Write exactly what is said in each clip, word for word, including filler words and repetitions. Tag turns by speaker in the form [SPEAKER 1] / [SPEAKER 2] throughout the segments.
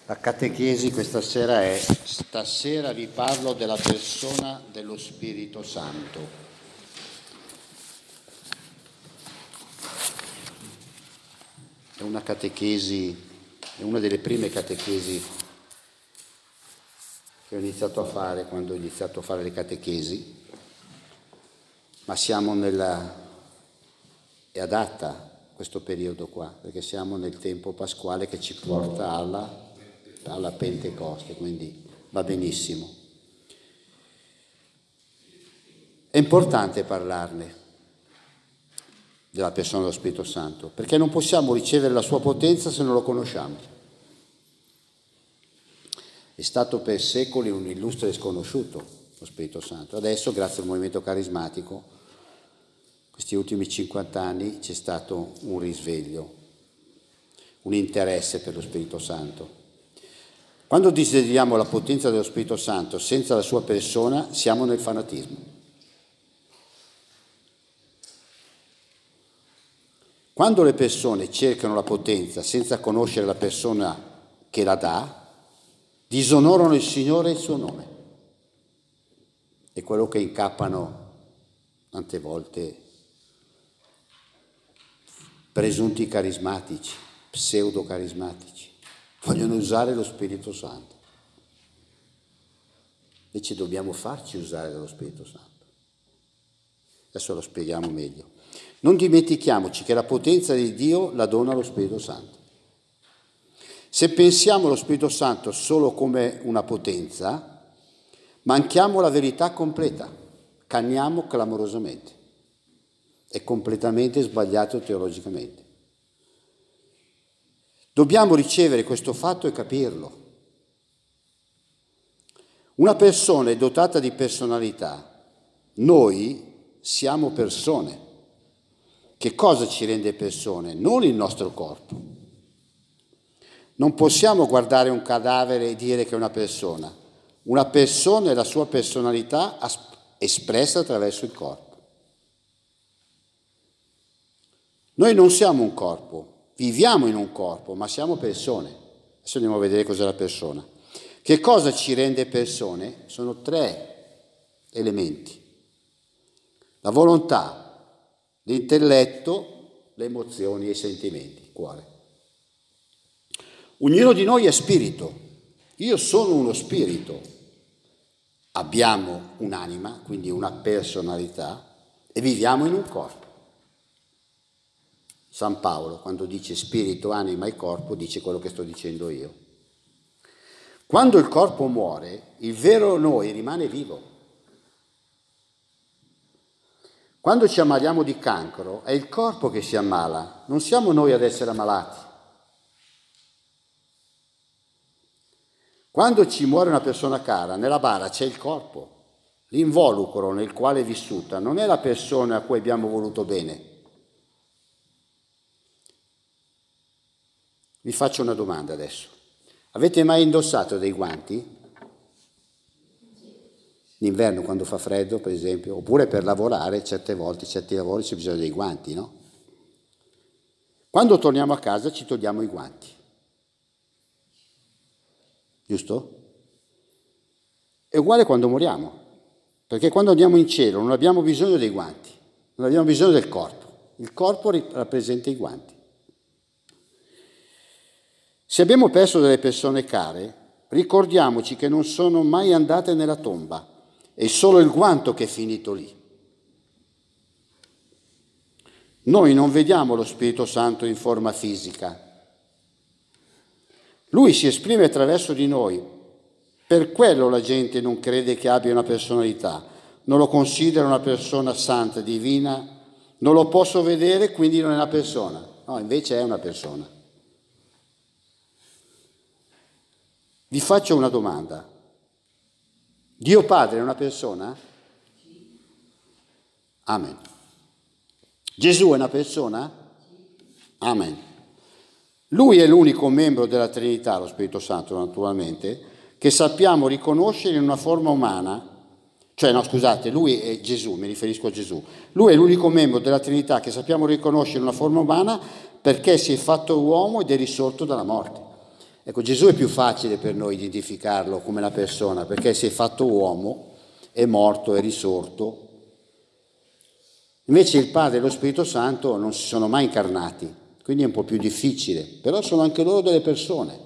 [SPEAKER 1] La catechesi questa sera è: stasera vi parlo della persona dello Spirito Santo. È una catechesi, è una delle prime catechesi che ho iniziato a fare quando ho iniziato a fare le catechesi, ma siamo nella... è adatta questo periodo qua, perché siamo nel tempo pasquale che ci porta alla alla Pentecoste, quindi va benissimo. È importante parlarne della persona dello Spirito Santo, perché non possiamo ricevere la sua potenza se non lo conosciamo. È stato per secoli un illustre sconosciuto lo Spirito Santo. Adesso, grazie al movimento carismatico, questi ultimi cinquanta anni c'è stato un risveglio, un interesse per lo Spirito Santo. Quando desideriamo la potenza dello Spirito Santo senza la sua persona, siamo nel fanatismo. Quando le persone cercano la potenza senza conoscere la persona che la dà, disonorano il Signore e il suo nome. È quello che incappano tante volte presunti carismatici, pseudo carismatici. Vogliono usare lo Spirito Santo. Invece dobbiamo farci usare dallo Spirito Santo. Adesso lo spieghiamo meglio. Non dimentichiamoci che la potenza di Dio la dona lo Spirito Santo. Se pensiamo allo Spirito Santo solo come una potenza, manchiamo la verità completa, canniamo clamorosamente. È completamente sbagliato teologicamente. Dobbiamo ricevere questo fatto e capirlo. Una persona è dotata di personalità. Noi siamo persone. Che cosa ci rende persone? Non il nostro corpo. Non possiamo guardare un cadavere e dire che è una persona. Una persona è la sua personalità espressa attraverso il corpo. Noi non siamo un corpo. Viviamo in un corpo, ma siamo persone. Adesso andiamo a vedere cos'è la persona. Che cosa ci rende persone? Sono tre elementi. La volontà, l'intelletto, le emozioni e i sentimenti, il cuore. Ognuno di noi è spirito. Io sono uno spirito. Abbiamo un'anima, quindi una personalità, e viviamo in un corpo. San Paolo, quando dice spirito, anima e corpo, dice quello che sto dicendo io. Quando il corpo muore, il vero noi rimane vivo. Quando ci ammaliamo di cancro, è il corpo che si ammala, non siamo noi ad essere ammalati. Quando ci muore una persona cara, nella bara c'è il corpo. L'involucro nel quale è vissuta non è la persona a cui abbiamo voluto bene. Vi faccio una domanda adesso. Avete mai indossato dei guanti? D'inverno quando fa freddo, per esempio, oppure per lavorare, certe volte, certi lavori c'è bisogno dei guanti, no? Quando torniamo a casa ci togliamo i guanti. Giusto? È uguale quando moriamo, perché quando andiamo in cielo non abbiamo bisogno dei guanti, non abbiamo bisogno del corpo. Il corpo rappresenta i guanti. Se abbiamo perso delle persone care, ricordiamoci che non sono mai andate nella tomba, è solo il guanto che è finito lì. Noi non vediamo lo Spirito Santo in forma fisica. Lui si esprime attraverso di noi. Per quello la gente non crede che abbia una personalità, non lo considera una persona santa, divina, non lo posso vedere, quindi non è una persona. No, invece è una persona. Vi faccio una domanda. Dio Padre è una persona? Amen. Gesù è una persona? Amen. Lui è l'unico membro della Trinità, lo Spirito Santo naturalmente, che sappiamo riconoscere in una forma umana. Cioè, no, scusate, lui è Gesù, mi riferisco a Gesù. Lui è l'unico membro della Trinità che sappiamo riconoscere in una forma umana perché si è fatto uomo ed è risorto dalla morte. Ecco, Gesù è più facile per noi identificarlo come una persona, perché si è fatto uomo, è morto, è risorto. Invece il Padre e lo Spirito Santo non si sono mai incarnati, quindi è un po' più difficile, però sono anche loro delle persone.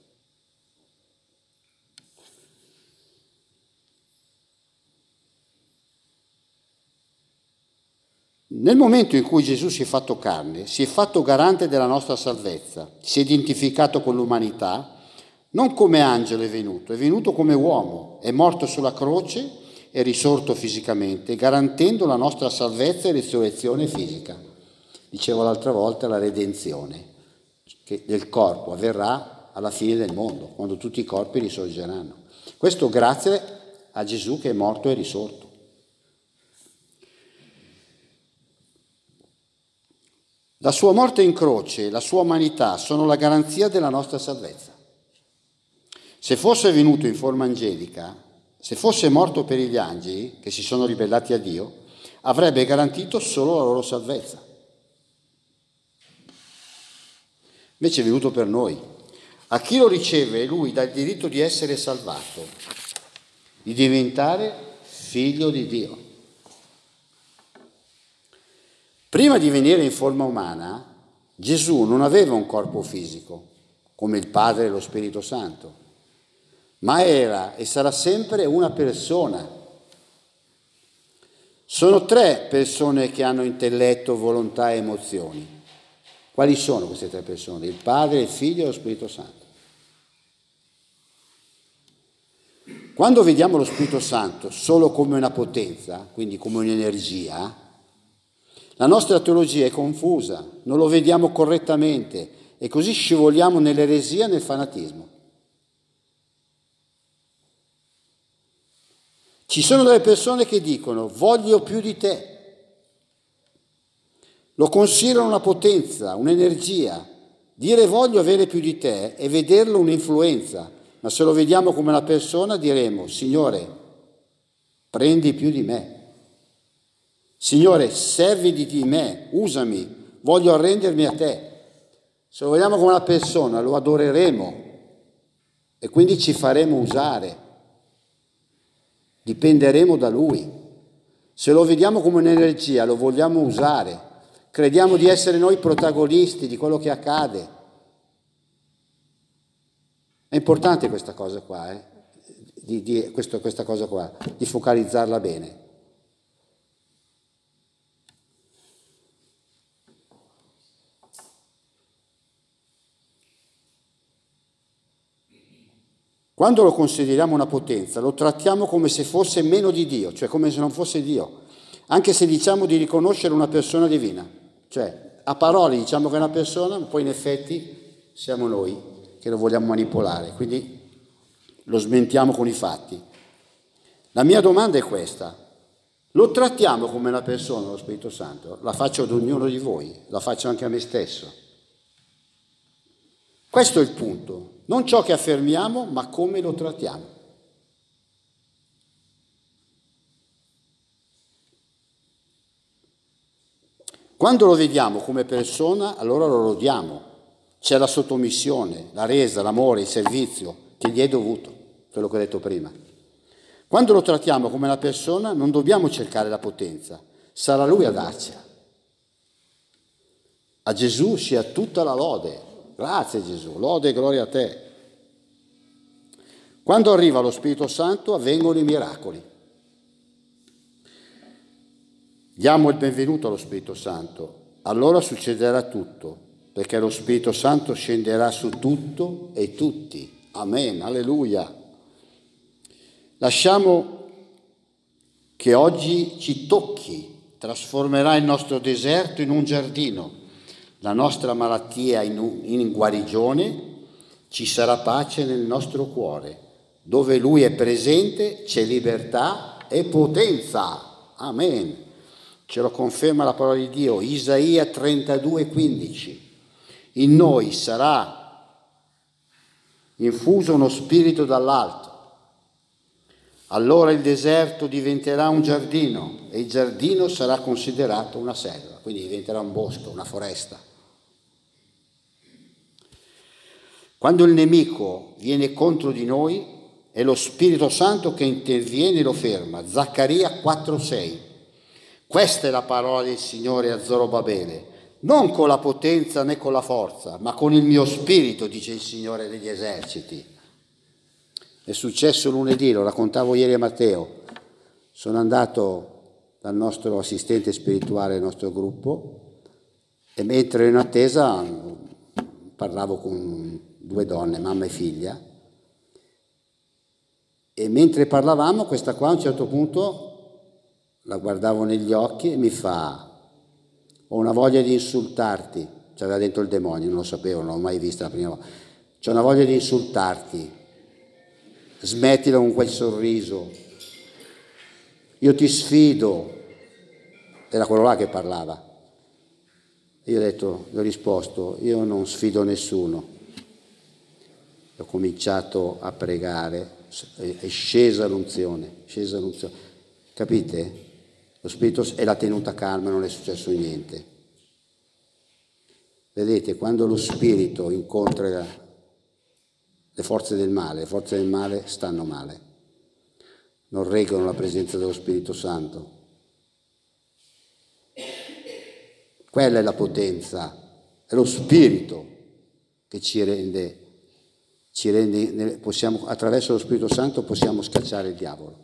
[SPEAKER 1] Nel momento in cui Gesù si è fatto carne, si è fatto garante della nostra salvezza, si è identificato con l'umanità, non come angelo è venuto, è venuto come uomo, è morto sulla croce, è risorto fisicamente, garantendo la nostra salvezza e risurrezione fisica. Dicevo l'altra volta, la redenzione che del corpo avverrà alla fine del mondo, quando tutti i corpi risorgeranno. Questo grazie a Gesù che è morto e risorto. La sua morte in croce, la sua umanità sono la garanzia della nostra salvezza. Se fosse venuto in forma angelica, se fosse morto per gli angeli che si sono ribellati a Dio, avrebbe garantito solo la loro salvezza. Invece è venuto per noi. A chi lo riceve, lui dà il diritto di essere salvato, di diventare figlio di Dio. Prima di venire in forma umana, Gesù non aveva un corpo fisico, come il Padre e lo Spirito Santo, ma era e sarà sempre una persona. Sono tre persone che hanno intelletto, volontà e emozioni. Quali sono queste tre persone? Il Padre, il Figlio e lo Spirito Santo. Quando vediamo lo Spirito Santo solo come una potenza, quindi come un'energia, la nostra teologia è confusa, non lo vediamo correttamente e così scivoliamo nell'eresia e nel fanatismo. Ci sono delle persone che dicono voglio più di te, lo considerano una potenza, un'energia. Dire voglio avere più di te è vederlo un'influenza, ma se lo vediamo come una persona diremo Signore, prendi più di me. Signore, serviti di me, usami, voglio arrendermi a te. Se lo vogliamo come una persona, lo adoreremo e quindi ci faremo usare, dipenderemo da Lui. Se lo vediamo come un'energia, lo vogliamo usare, crediamo di essere noi protagonisti di quello che accade. È importante questa cosa qua, eh? di, di, questo, questa cosa qua, di focalizzarla bene. Quando lo consideriamo una potenza, lo trattiamo come se fosse meno di Dio, cioè come se non fosse Dio, anche se diciamo di riconoscere una persona divina. Cioè, a parole diciamo che è una persona, ma poi in effetti siamo noi che lo vogliamo manipolare, quindi lo smentiamo con i fatti. La mia domanda è questa: lo trattiamo come una persona, lo Spirito Santo? La faccio ad ognuno di voi, la faccio anche a me stesso. Questo è il punto. Non ciò che affermiamo, ma come lo trattiamo. Quando lo vediamo come persona, allora lo lodiamo. C'è la sottomissione, la resa, l'amore, il servizio che gli è dovuto, quello che ho detto prima. Quando lo trattiamo come una persona, non dobbiamo cercare la potenza, sarà Lui a darcela. A Gesù sia tutta la lode. Grazie Gesù, lode e gloria a te. Quando arriva lo Spirito Santo avvengono i miracoli. Diamo il benvenuto allo Spirito Santo, allora succederà tutto, perché lo Spirito Santo scenderà su tutto e tutti. Amen, alleluia. Lasciamo che oggi ci tocchi, trasformerà il nostro deserto in un giardino, la nostra malattia in, in guarigione, ci sarà pace nel nostro cuore. Dove Lui è presente c'è libertà e potenza. Amen. Ce lo conferma la parola di Dio, Isaia trentadue quindici. In noi sarà infuso uno spirito dall'alto. Allora il deserto diventerà un giardino e il giardino sarà considerato una selva, quindi diventerà un bosco, una foresta. Quando il nemico viene contro di noi, è lo Spirito Santo che interviene e lo ferma. Zaccaria quattro sei. Questa è la parola del Signore a Zorobabele. Non con la potenza né con la forza, ma con il mio spirito, dice il Signore degli eserciti. È successo lunedì, lo raccontavo ieri a Matteo. Sono andato dal nostro assistente spirituale del nostro gruppo e mentre ero in attesa parlavo con due donne, mamma e figlia, e mentre parlavamo questa qua a un certo punto la guardavo negli occhi e mi fa: ho una voglia di insultarti. C'aveva dentro il demonio, non lo sapevo, non l'ho mai vista la prima volta. C'ho una voglia di insultarti, smettila con quel sorriso, io ti sfido. Era quello là che parlava. Io ho detto, gli ho risposto, io non sfido nessuno. Ho cominciato a pregare, è scesa l'unzione, scesa l'unzione. Capite? Lo Spirito è la tenuta calma, non è successo niente. Vedete, quando lo Spirito incontra le forze del male, le forze del male stanno male, non reggono la presenza dello Spirito Santo. Quella è la potenza, è lo Spirito che ci rende, ci rende possiamo, attraverso lo Spirito Santo possiamo scacciare il diavolo.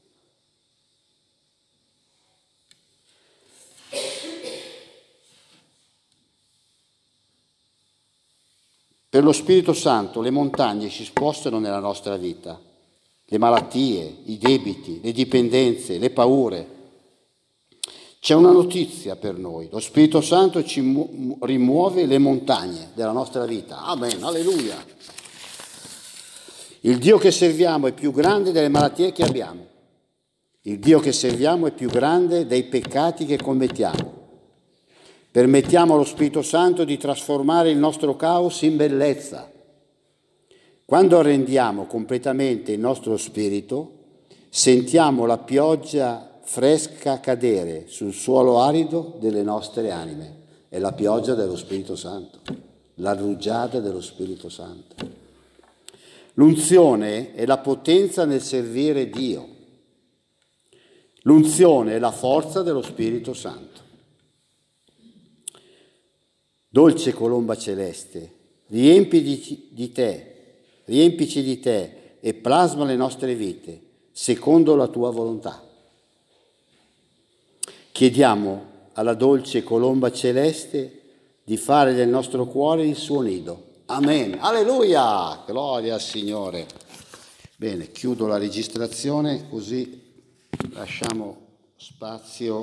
[SPEAKER 1] Per lo Spirito Santo le montagne si spostano nella nostra vita, le malattie, i debiti, le dipendenze, le paure. C'è una notizia per noi, lo Spirito Santo ci mu- rimuove le montagne della nostra vita. Amen, alleluia. Il Dio che serviamo è più grande delle malattie che abbiamo. Il Dio che serviamo è più grande dei peccati che commettiamo. Permettiamo allo Spirito Santo di trasformare il nostro caos in bellezza. Quando arrendiamo completamente il nostro spirito, sentiamo la pioggia fresca cadere sul suolo arido delle nostre anime. È la pioggia dello Spirito Santo, la rugiada dello Spirito Santo. L'unzione è la potenza nel servire Dio. L'unzione è la forza dello Spirito Santo. Dolce colomba celeste, riempi di, di te, riempici di te e plasma le nostre vite, secondo la tua volontà. Chiediamo alla dolce colomba celeste di fare del nostro cuore il suo nido. Amen. Alleluia! Gloria al Signore. Bene, chiudo la registrazione così lasciamo spazio